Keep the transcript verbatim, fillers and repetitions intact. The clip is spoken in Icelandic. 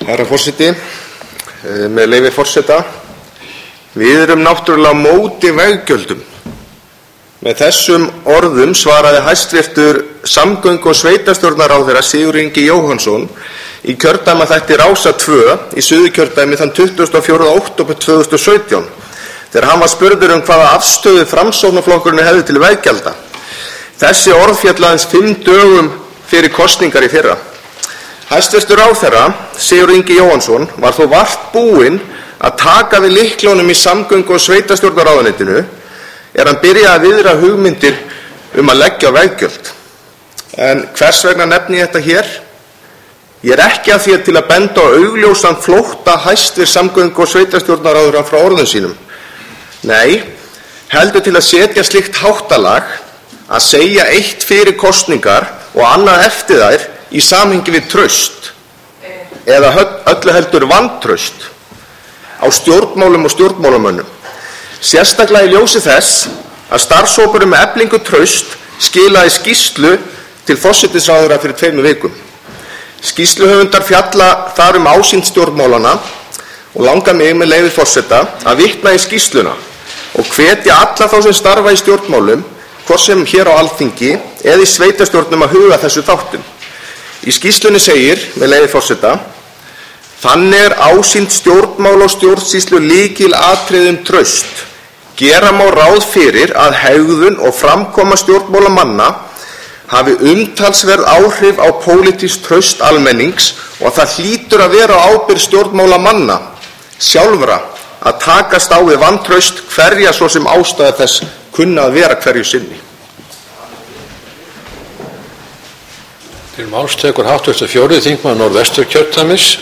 Herra forseti, með leyfi forseta, við erum náttúrulega á móti veggjöldum. Með þessum orðum svaraði hæstvirtur samgöngu- og sveitarstjórnarráðherra Sigurður Ingi Jóhannsson í kjördæmaþætti Rásar tvö í Suðurkjördæmi þann tuttugasta og fjórða október tvö þúsund og sautján, þegar hann var spurður um hvaða afstöðu Framsóknarflokkurinn hefði til veggjalda. Þessi orð féll aðeins fimm dögum fyrir kosningar í fyrra. Hæstvirtur ráðherra Sigurður Ingi Jóhannsson var þó vart búinn að taka við lyklunum í samgöngu- og sveitarstjórnarráðuneytinu er hann byrjaði að viðra hugmyndir um að leggja á veggjöld. En hvers vegna nefni ég þetta hér? Ég er ekki að því til að benda á augljósan flótta hæstvirts samgöngu- og sveitarstjórnarráðherra frá orðum sínum. Nei, heldur til að setja slíkt háttalag að segja eitt fyrir kosningar og annað eftir þær í samhengi við traust eða öllu heldur vantraust á stjórnmálum og stjórnmálamönnum. Sérstaklega í ljósi þess að starfshópurinn með eflingu traust skilaði skýrslu til forsætisráðherra fyrir tveimur vikum. Skýrsluhöfundar fjalla þar um ásýnd stjórnmálanna og langar mig með leyfi forseta að vitna í skýrsluna og hvetja alla þá sem starfa í stjórnmálum, hvort sem hér á Alþingi eða í sveitarstjórnum, að huga þessu þáttum. Í skýrslunni segir, með leyfi forseta: þannig er ásýnd stjórnmál og stjórnsýslu lykilatriði traust. Gera má ráð fyrir að hegðun og framkoma stjórnmálamanna hafi umtalsverð áhrif á pólitískt traust almennings og það hlýtur að vera á ábyrgð stjórnmálamanna sjálfra að takast á við vantraust, hverja svo sem ástæða þess kunna að vera hverju sinni. Til máls tekur háttvirtur fjórði þingmaður Norðvesturkjördæmis,